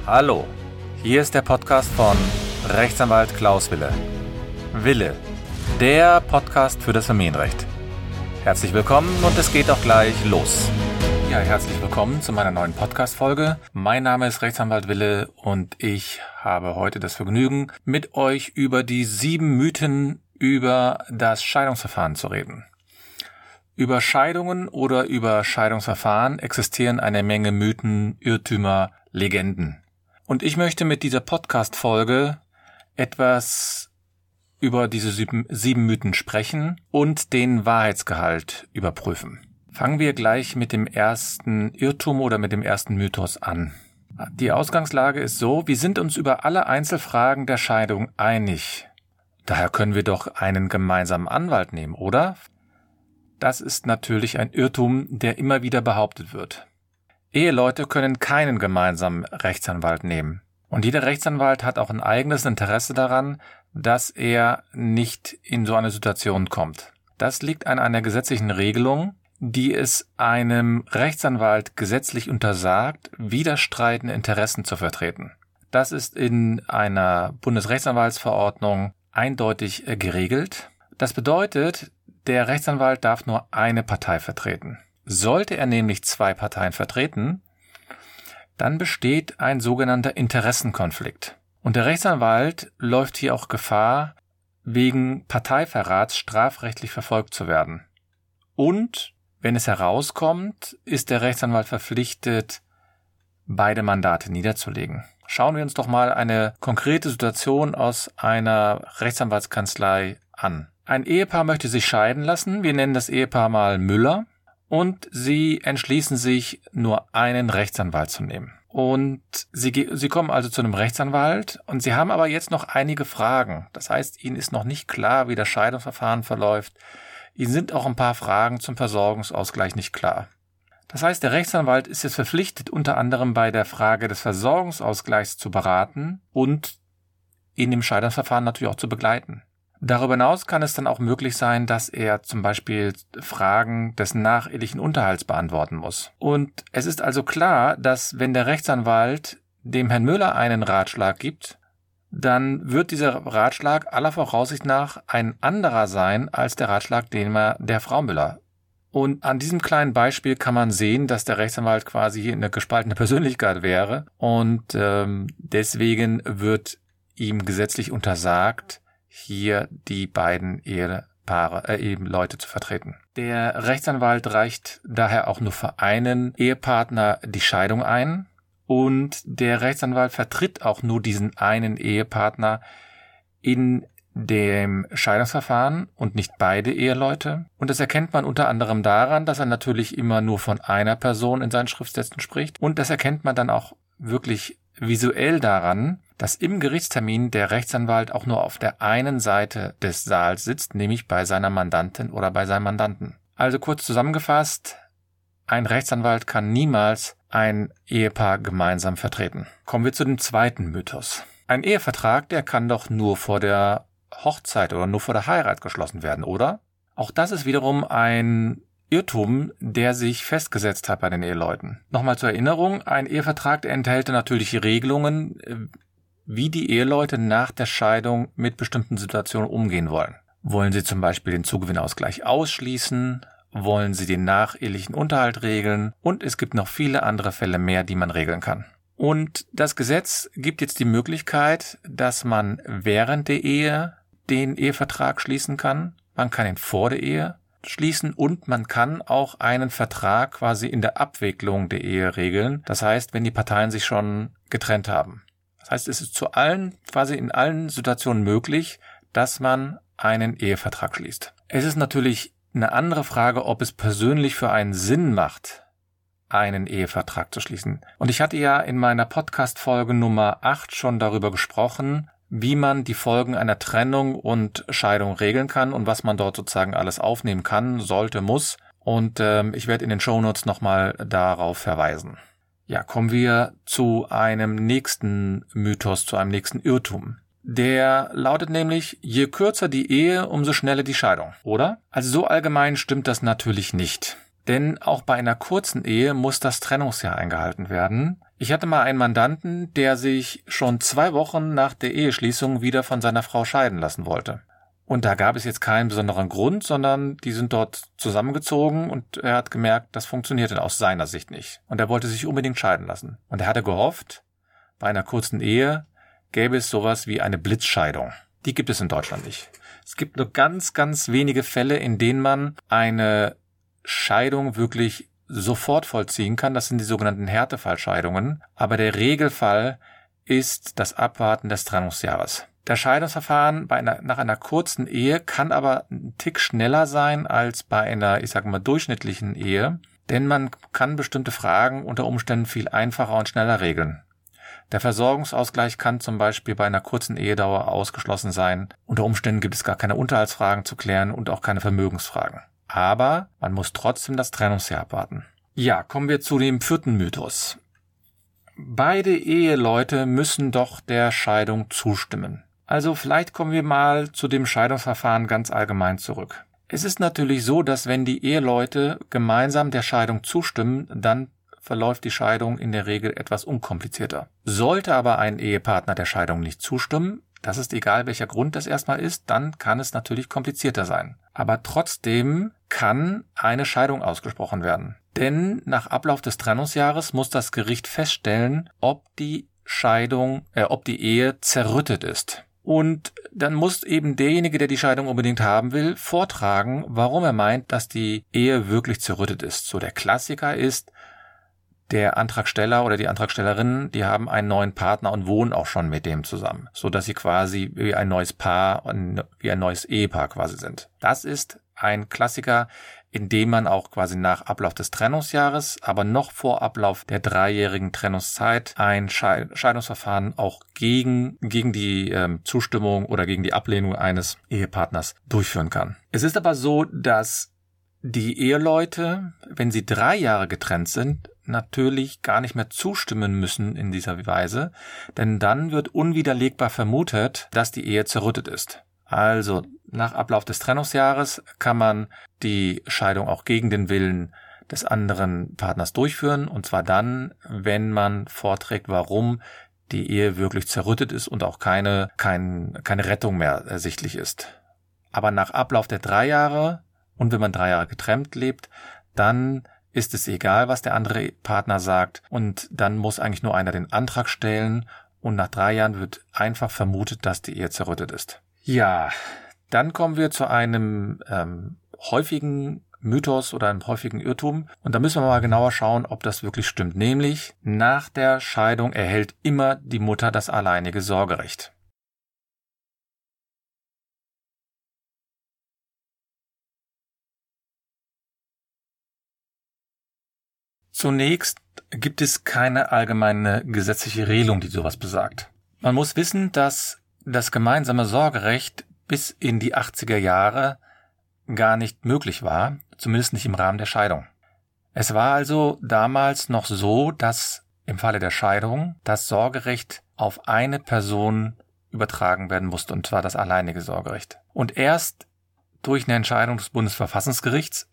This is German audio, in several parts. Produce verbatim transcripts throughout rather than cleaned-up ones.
Hallo, hier ist der Podcast von Rechtsanwalt Klaus Wille. Wille, der Podcast für das Familienrecht. Herzlich willkommen und es geht auch gleich los. Ja, herzlich willkommen zu meiner neuen Podcast-Folge. Mein Name ist Rechtsanwalt Wille und ich habe heute das Vergnügen, mit euch über die sieben Mythen über das Scheidungsverfahren zu reden. Über Scheidungen oder über Scheidungsverfahren existieren eine Menge Mythen, Irrtümer, Legenden. Und ich möchte mit dieser Podcast-Folge etwas über diese sieben, sieben Mythen sprechen und den Wahrheitsgehalt überprüfen. Fangen wir gleich mit dem ersten Irrtum oder mit dem ersten Mythos an. Die Ausgangslage ist so, wir sind uns über alle Einzelfragen der Scheidung einig. Daher können wir doch einen gemeinsamen Anwalt nehmen, oder? Das ist natürlich ein Irrtum, der immer wieder behauptet wird. Eheleute können keinen gemeinsamen Rechtsanwalt nehmen. Und jeder Rechtsanwalt hat auch ein eigenes Interesse daran, dass er nicht in so eine Situation kommt. Das liegt an einer gesetzlichen Regelung, die es einem Rechtsanwalt gesetzlich untersagt, widerstreitende Interessen zu vertreten. Das ist in einer Bundesrechtsanwaltsverordnung eindeutig geregelt. Das bedeutet, der Rechtsanwalt darf nur eine Partei vertreten. Sollte er nämlich zwei Parteien vertreten, dann besteht ein sogenannter Interessenkonflikt. Und der Rechtsanwalt läuft hier auch Gefahr, wegen Parteiverrats strafrechtlich verfolgt zu werden. Und wenn es herauskommt, ist der Rechtsanwalt verpflichtet, beide Mandate niederzulegen. Schauen wir uns doch mal eine konkrete Situation aus einer Rechtsanwaltskanzlei an. Ein Ehepaar möchte sich scheiden lassen, wir nennen das Ehepaar mal Müller. Und sie entschließen sich, nur einen Rechtsanwalt zu nehmen. Und sie, sie kommen also zu einem Rechtsanwalt und sie haben aber jetzt noch einige Fragen. Das heißt, ihnen ist noch nicht klar, wie das Scheidungsverfahren verläuft. Ihnen sind auch ein paar Fragen zum Versorgungsausgleich nicht klar. Das heißt, der Rechtsanwalt ist jetzt verpflichtet, unter anderem bei der Frage des Versorgungsausgleichs zu beraten und in dem Scheidungsverfahren natürlich auch zu begleiten. Darüber hinaus kann es dann auch möglich sein, dass er zum Beispiel Fragen des nachehelichen Unterhalts beantworten muss. Und es ist also klar, dass wenn der Rechtsanwalt dem Herrn Müller einen Ratschlag gibt, dann wird dieser Ratschlag aller Voraussicht nach ein anderer sein als der Ratschlag, den er der Frau Müller. Und an diesem kleinen Beispiel kann man sehen, dass der Rechtsanwalt quasi hier eine gespaltene Persönlichkeit wäre und ähm, deswegen wird ihm gesetzlich untersagt, hier die beiden Ehepaare, äh, eben Leute zu vertreten. Der Rechtsanwalt reicht daher auch nur für einen Ehepartner die Scheidung ein und der Rechtsanwalt vertritt auch nur diesen einen Ehepartner in dem Scheidungsverfahren und nicht beide Eheleute. Und das erkennt man unter anderem daran, dass er natürlich immer nur von einer Person in seinen Schriftsätzen spricht und das erkennt man dann auch wirklich visuell daran, dass im Gerichtstermin der Rechtsanwalt auch nur auf der einen Seite des Saals sitzt, nämlich bei seiner Mandantin oder bei seinem Mandanten. Also kurz zusammengefasst, ein Rechtsanwalt kann niemals ein Ehepaar gemeinsam vertreten. Kommen wir zu dem zweiten Mythos. Ein Ehevertrag, der kann doch nur vor der Hochzeit oder nur vor der Heirat geschlossen werden, oder? Auch das ist wiederum ein Irrtum, der sich festgesetzt hat bei den Eheleuten. Nochmal zur Erinnerung, ein Ehevertrag enthält natürlich Regelungen, wie die Eheleute nach der Scheidung mit bestimmten Situationen umgehen wollen. Wollen sie zum Beispiel den Zugewinnausgleich ausschließen? Wollen sie den nachehelichen Unterhalt regeln? Und es gibt noch viele andere Fälle mehr, die man regeln kann. Und das Gesetz gibt jetzt die Möglichkeit, dass man während der Ehe den Ehevertrag schließen kann. Man kann ihn vor der Ehe schließen und man kann auch einen Vertrag quasi in der Abwicklung der Ehe regeln. Das heißt, wenn die Parteien sich schon getrennt haben. Das heißt, es ist zu allen, quasi in allen Situationen möglich, dass man einen Ehevertrag schließt. Es ist natürlich eine andere Frage, ob es persönlich für einen Sinn macht, einen Ehevertrag zu schließen. Und ich hatte ja in meiner Podcast-Folge Nummer acht schon darüber gesprochen, wie man die Folgen einer Trennung und Scheidung regeln kann und was man dort sozusagen alles aufnehmen kann, sollte, muss. Und ähm, ich werde in den Shownotes nochmal darauf verweisen. Ja, kommen wir zu einem nächsten Mythos, zu einem nächsten Irrtum. Der lautet nämlich, je kürzer die Ehe, umso schneller die Scheidung, oder? Also so allgemein stimmt das natürlich nicht. Denn auch bei einer kurzen Ehe muss das Trennungsjahr eingehalten werden. Ich hatte mal einen Mandanten, der sich schon zwei Wochen nach der Eheschließung wieder von seiner Frau scheiden lassen wollte. Und da gab es jetzt keinen besonderen Grund, sondern die sind dort zusammengezogen und er hat gemerkt, das funktionierte aus seiner Sicht nicht. Und er wollte sich unbedingt scheiden lassen. Und er hatte gehofft, bei einer kurzen Ehe gäbe es sowas wie eine Blitzscheidung. Die gibt es in Deutschland nicht. Es gibt nur ganz, ganz wenige Fälle, in denen man eine Scheidung wirklich sofort vollziehen kann. Das sind die sogenannten Härtefallscheidungen. Aber der Regelfall ist das Abwarten des Trennungsjahres. Das Scheidungsverfahren bei einer, nach einer kurzen Ehe kann aber einen Tick schneller sein als bei einer, ich sage mal, durchschnittlichen Ehe, denn man kann bestimmte Fragen unter Umständen viel einfacher und schneller regeln. Der Versorgungsausgleich kann zum Beispiel bei einer kurzen Ehedauer ausgeschlossen sein. Unter Umständen gibt es gar keine Unterhaltsfragen zu klären und auch keine Vermögensfragen. Aber man muss trotzdem das Trennungsjahr abwarten. Ja, kommen wir zu dem vierten Mythos. Beide Eheleute müssen doch der Scheidung zustimmen. Also vielleicht kommen wir mal zu dem Scheidungsverfahren ganz allgemein zurück. Es ist natürlich so, dass wenn die Eheleute gemeinsam der Scheidung zustimmen, dann verläuft die Scheidung in der Regel etwas unkomplizierter. Sollte aber ein Ehepartner der Scheidung nicht zustimmen, das ist egal welcher Grund das erstmal ist, dann kann es natürlich komplizierter sein. Aber trotzdem kann eine Scheidung ausgesprochen werden. Denn nach Ablauf des Trennungsjahres muss das Gericht feststellen, ob die Scheidung, äh, ob die Ehe zerrüttet ist. Und dann muss eben derjenige, der die Scheidung unbedingt haben will, vortragen, warum er meint, dass die Ehe wirklich zerrüttet ist. So der Klassiker ist, der Antragsteller oder die Antragstellerin, die haben einen neuen Partner und wohnen auch schon mit dem zusammen, so dass sie quasi wie ein neues Paar, wie ein neues Ehepaar quasi sind. Das ist ein Klassiker, in dem man auch quasi nach Ablauf des Trennungsjahres, aber noch vor Ablauf der dreijährigen Trennungszeit ein Scheidungsverfahren auch gegen gegen die ähm, Zustimmung oder gegen die Ablehnung eines Ehepartners durchführen kann. Es ist aber so, dass die Eheleute, wenn sie drei Jahre getrennt sind, natürlich gar nicht mehr zustimmen müssen in dieser Weise, denn dann wird unwiderlegbar vermutet, dass die Ehe zerrüttet ist. Also nach Ablauf des Trennungsjahres kann man die Scheidung auch gegen den Willen des anderen Partners durchführen, und zwar dann, wenn man vorträgt, warum die Ehe wirklich zerrüttet ist und auch keine, kein, keine Rettung mehr ersichtlich ist. Aber nach Ablauf der drei Jahre und wenn man drei Jahre getrennt lebt, dann ist es egal, was der andere Partner sagt, und dann muss eigentlich nur einer den Antrag stellen und nach drei Jahren wird einfach vermutet, dass die Ehe zerrüttet ist. Ja, dann kommen wir zu einem ähm, häufigen Mythos oder einem häufigen Irrtum, und da müssen wir mal genauer schauen, ob das wirklich stimmt. Nämlich, nach der Scheidung erhält immer die Mutter das alleinige Sorgerecht. Zunächst gibt es keine allgemeine gesetzliche Regelung, die sowas besagt. Man muss wissen, dass das gemeinsame Sorgerecht bis in die achtziger Jahre gar nicht möglich war, zumindest nicht im Rahmen der Scheidung. Es war also damals noch so, dass im Falle der Scheidung das Sorgerecht auf eine Person übertragen werden musste, und zwar das alleinige Sorgerecht. Und erst durch eine Entscheidung des Bundesverfassungsgerichts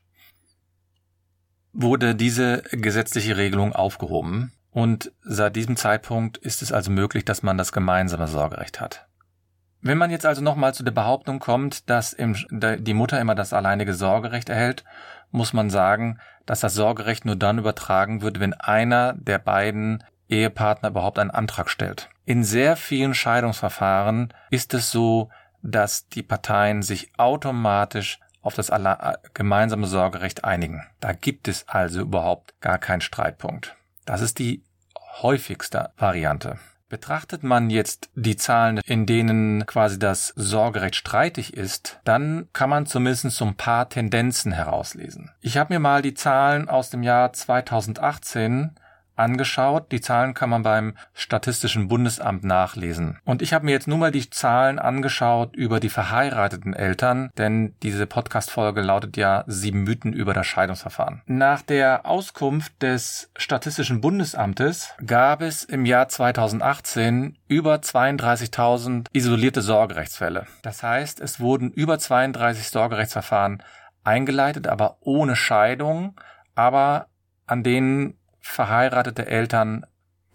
wurde diese gesetzliche Regelung aufgehoben, und seit diesem Zeitpunkt ist es also möglich, dass man das gemeinsame Sorgerecht hat. Wenn man jetzt also nochmal zu der Behauptung kommt, dass im, die Mutter immer das alleinige Sorgerecht erhält, muss man sagen, dass das Sorgerecht nur dann übertragen wird, wenn einer der beiden Ehepartner überhaupt einen Antrag stellt. In sehr vielen Scheidungsverfahren ist es so, dass die Parteien sich automatisch auf das gemeinsame Sorgerecht einigen. Da gibt es also überhaupt gar keinen Streitpunkt. Das ist die häufigste Variante. Betrachtet man jetzt die Zahlen, in denen quasi das Sorgerecht streitig ist, dann kann man zumindest so ein paar Tendenzen herauslesen. Ich habe mir mal die Zahlen aus dem Jahr zweitausendachtzehn angeschaut. Die Zahlen kann man beim Statistischen Bundesamt nachlesen. Und ich habe mir jetzt nur mal die Zahlen angeschaut über die verheirateten Eltern, denn diese Podcast-Folge lautet ja sieben Mythen über das Scheidungsverfahren. Nach der Auskunft des Statistischen Bundesamtes gab es im Jahr zweitausendachtzehn über zweiunddreißigtausend isolierte Sorgerechtsfälle. Das heißt, es wurden über zweiunddreißig Sorgerechtsverfahren eingeleitet, aber ohne Scheidung, aber an denen verheiratete Eltern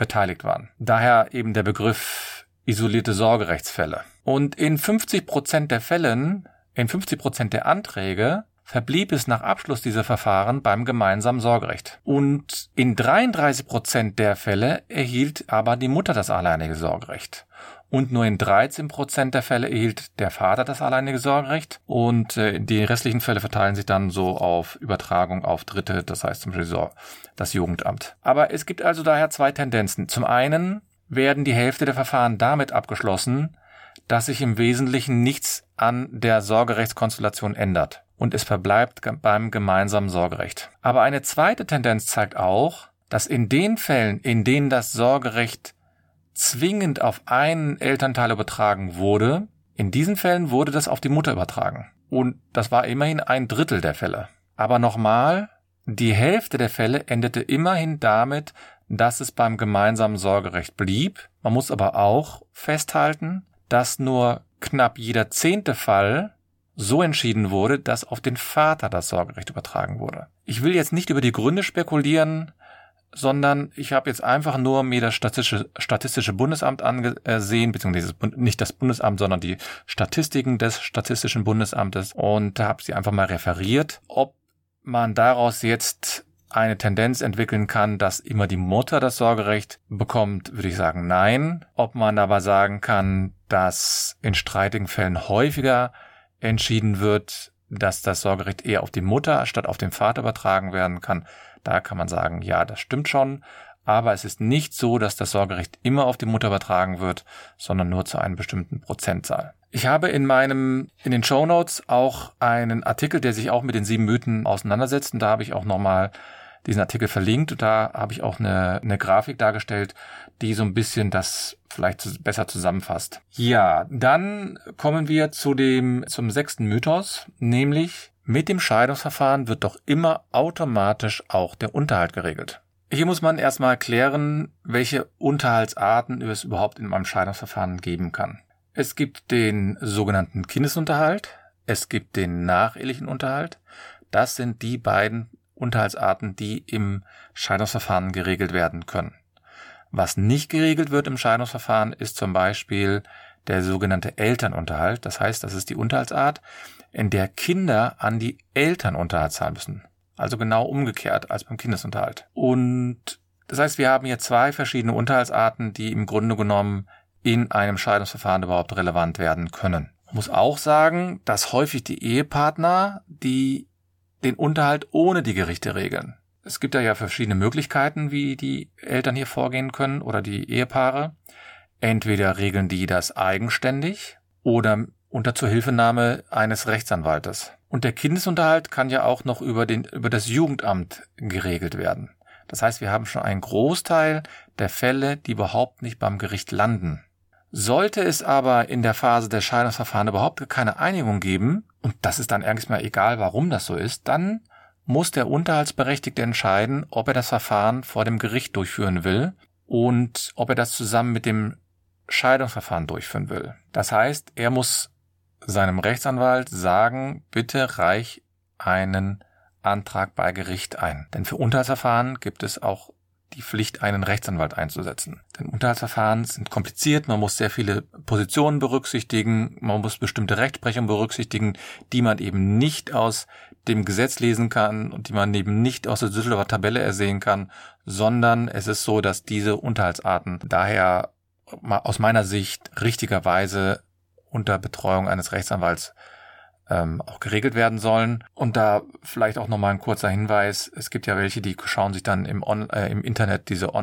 beteiligt waren. Daher eben der Begriff isolierte Sorgerechtsfälle. Und in fünfzig Prozent der Fällen, in fünfzig Prozent der Anträge, verblieb es nach Abschluss dieser Verfahren beim gemeinsamen Sorgerecht. Und in dreiunddreißig Prozent der Fälle erhielt aber die Mutter das alleinige Sorgerecht. Und nur in dreizehn Prozent der Fälle erhielt der Vater das alleinige Sorgerecht. Und äh, die restlichen Fälle verteilen sich dann so auf Übertragung auf Dritte, das heißt zum Beispiel so das Jugendamt. Aber es gibt also daher zwei Tendenzen. Zum einen werden die Hälfte der Verfahren damit abgeschlossen, dass sich im Wesentlichen nichts an der Sorgerechtskonstellation ändert. Und es verbleibt beim gemeinsamen Sorgerecht. Aber eine zweite Tendenz zeigt auch, dass in den Fällen, in denen das Sorgerecht zwingend auf einen Elternteil übertragen wurde, in diesen Fällen wurde das auf die Mutter übertragen. Und das war immerhin ein Drittel der Fälle. Aber nochmal, die Hälfte der Fälle endete immerhin damit, dass es beim gemeinsamen Sorgerecht blieb. Man muss aber auch festhalten, dass nur knapp jeder zehnte Fall so entschieden wurde, dass auf den Vater das Sorgerecht übertragen wurde. Ich will jetzt nicht über die Gründe spekulieren, sondern ich habe jetzt einfach nur mir das Statistische, Statistische Bundesamt angesehen, beziehungsweise nicht das Bundesamt, sondern die Statistiken des Statistischen Bundesamtes und habe sie einfach mal referiert. Ob man daraus jetzt eine Tendenz entwickeln kann, dass immer die Mutter das Sorgerecht bekommt, würde ich sagen, nein. Ob man aber sagen kann, dass in streitigen Fällen häufiger entschieden wird, dass das Sorgerecht eher auf die Mutter statt auf den Vater übertragen werden kann, da kann man sagen, ja, das stimmt schon, aber es ist nicht so, dass das Sorgerecht immer auf die Mutter übertragen wird, sondern nur zu einer bestimmten Prozentzahl. Ich habe in meinem, in den Shownotes auch einen Artikel, der sich auch mit den sieben Mythen auseinandersetzt, und da habe ich auch nochmal diesen Artikel verlinkt, und da habe ich auch eine, eine Grafik dargestellt, die so ein bisschen das vielleicht besser zusammenfasst. Ja, dann kommen wir zu dem, zum sechsten Mythos, nämlich mit dem Scheidungsverfahren wird doch immer automatisch auch der Unterhalt geregelt. Hier muss man erstmal klären, welche Unterhaltsarten es überhaupt in einem Scheidungsverfahren geben kann. Es gibt den sogenannten Kindesunterhalt, es gibt den nachehelichen Unterhalt. Das sind die beiden Unterhaltsarten, die im Scheidungsverfahren geregelt werden können. Was nicht geregelt wird im Scheidungsverfahren, ist zum Beispiel der sogenannte Elternunterhalt. Das heißt, das ist die Unterhaltsart, in der Kinder an die Eltern Unterhalt zahlen müssen. Also genau umgekehrt als beim Kindesunterhalt. Und das heißt, wir haben hier zwei verschiedene Unterhaltsarten, die im Grunde genommen in einem Scheidungsverfahren überhaupt relevant werden können. Man muss auch sagen, dass häufig die Ehepartner, die den Unterhalt ohne die Gerichte regeln. Es gibt ja ja verschiedene Möglichkeiten, wie die Eltern hier vorgehen können oder die Ehepaare. Entweder regeln die das eigenständig oder unter Zuhilfenahme eines Rechtsanwaltes. Und der Kindesunterhalt kann ja auch noch über den, über das Jugendamt geregelt werden. Das heißt, wir haben schon einen Großteil der Fälle, die überhaupt nicht beim Gericht landen. Sollte es aber in der Phase der Scheidungsverfahren überhaupt keine Einigung geben, und das ist dann erstmal egal, warum das so ist, dann muss der Unterhaltsberechtigte entscheiden, ob er das Verfahren vor dem Gericht durchführen will und ob er das zusammen mit dem Scheidungsverfahren durchführen will. Das heißt, er muss seinem Rechtsanwalt sagen, bitte reich einen Antrag bei Gericht ein. Denn für Unterhaltsverfahren gibt es auch die Pflicht, einen Rechtsanwalt einzusetzen. Denn Unterhaltsverfahren sind kompliziert, man muss sehr viele Positionen berücksichtigen, man muss bestimmte Rechtsprechung berücksichtigen, die man eben nicht aus dem Gesetz lesen kann und die man eben nicht aus der Düsseldorfer Tabelle ersehen kann, sondern es ist so, dass diese Unterhaltsarten daher aus meiner Sicht richtigerweise unter Betreuung eines Rechtsanwalts ähm, auch geregelt werden sollen. Und da vielleicht auch nochmal ein kurzer Hinweis, es gibt ja welche, die schauen sich dann im, On- äh, im Internet diese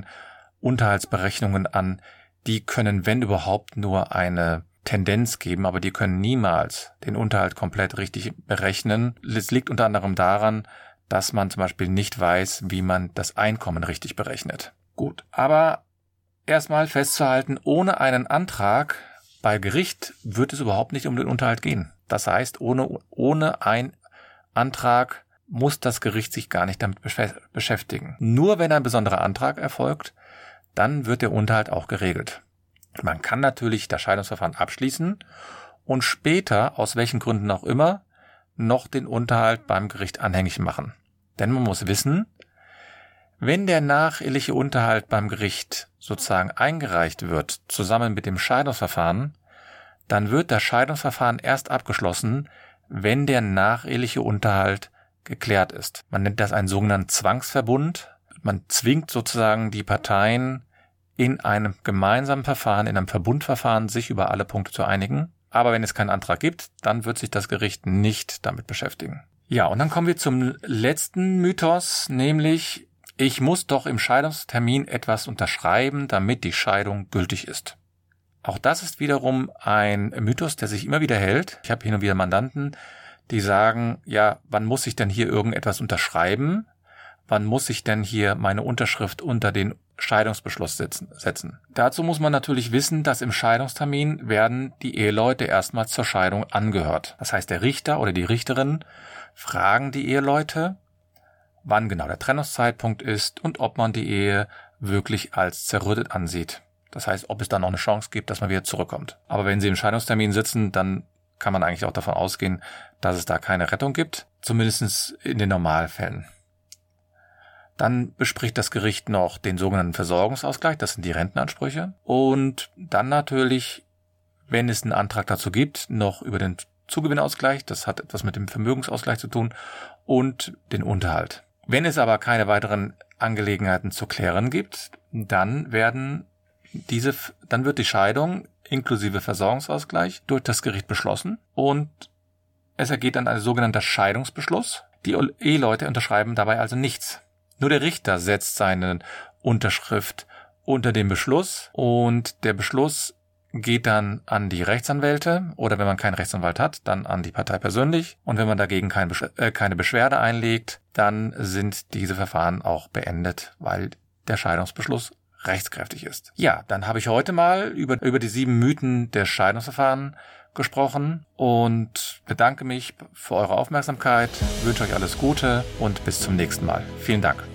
Online-Unterhaltsberechnungen an. Die können, wenn überhaupt, nur eine Tendenz geben, aber die können niemals den Unterhalt komplett richtig berechnen. Es liegt unter anderem daran, dass man zum Beispiel nicht weiß, wie man das Einkommen richtig berechnet. Gut, aber erstmal festzuhalten, ohne einen Antrag bei Gericht wird es überhaupt nicht um den Unterhalt gehen. Das heißt, ohne, ohne einen Antrag muss das Gericht sich gar nicht damit beschäftigen. Nur wenn ein besonderer Antrag erfolgt, dann wird der Unterhalt auch geregelt. Man kann natürlich das Scheidungsverfahren abschließen und später, aus welchen Gründen auch immer, noch den Unterhalt beim Gericht anhängig machen. Denn man muss wissen, Wenn der nacheheliche Unterhalt beim Gericht sozusagen eingereicht wird, zusammen mit dem Scheidungsverfahren, dann wird das Scheidungsverfahren erst abgeschlossen, wenn der nacheheliche Unterhalt geklärt ist. Man nennt das einen sogenannten Zwangsverbund. Man zwingt sozusagen die Parteien in einem gemeinsamen Verfahren, in einem Verbundverfahren, sich über alle Punkte zu einigen. Aber wenn es keinen Antrag gibt, dann wird sich das Gericht nicht damit beschäftigen. Ja, und dann kommen wir zum letzten Mythos, nämlich ich muss doch im Scheidungstermin etwas unterschreiben, damit die Scheidung gültig ist. Auch das ist wiederum ein Mythos, der sich immer wieder hält. Ich habe hin und wieder Mandanten, die sagen, ja, wann muss ich denn hier irgendetwas unterschreiben? Wann muss ich denn hier meine Unterschrift unter den Scheidungsbeschluss setzen? Dazu muss man natürlich wissen, dass im Scheidungstermin werden die Eheleute erstmals zur Scheidung angehört. Das heißt, der Richter oder die Richterin fragen die Eheleute, wann genau der Trennungszeitpunkt ist und ob man die Ehe wirklich als zerrüttet ansieht. Das heißt, ob es da noch eine Chance gibt, dass man wieder zurückkommt. Aber wenn Sie im Scheidungstermin sitzen, dann kann man eigentlich auch davon ausgehen, dass es da keine Rettung gibt, zumindest in den Normalfällen. Dann bespricht das Gericht noch den sogenannten Versorgungsausgleich, das sind die Rentenansprüche. Und dann natürlich, wenn es einen Antrag dazu gibt, noch über den Zugewinnausgleich, das hat etwas mit dem Vermögensausgleich zu tun, und den Unterhalt. Wenn es aber keine weiteren Angelegenheiten zu klären gibt, dann werden diese, dann wird die Scheidung inklusive Versorgungsausgleich durch das Gericht beschlossen und es ergeht dann ein sogenannter Scheidungsbeschluss. Die Eheleute unterschreiben dabei also nichts. Nur der Richter setzt seine Unterschrift unter den Beschluss und der Beschluss geht dann an die Rechtsanwälte oder wenn man keinen Rechtsanwalt hat, dann an die Partei persönlich. Und wenn man dagegen kein Besch- äh, keine Beschwerde einlegt, dann sind diese Verfahren auch beendet, weil der Scheidungsbeschluss rechtskräftig ist. Ja, dann habe ich heute mal über, über die sieben Mythen der Scheidungsverfahren gesprochen und bedanke mich für eure Aufmerksamkeit, wünsche euch alles Gute und bis zum nächsten Mal. Vielen Dank.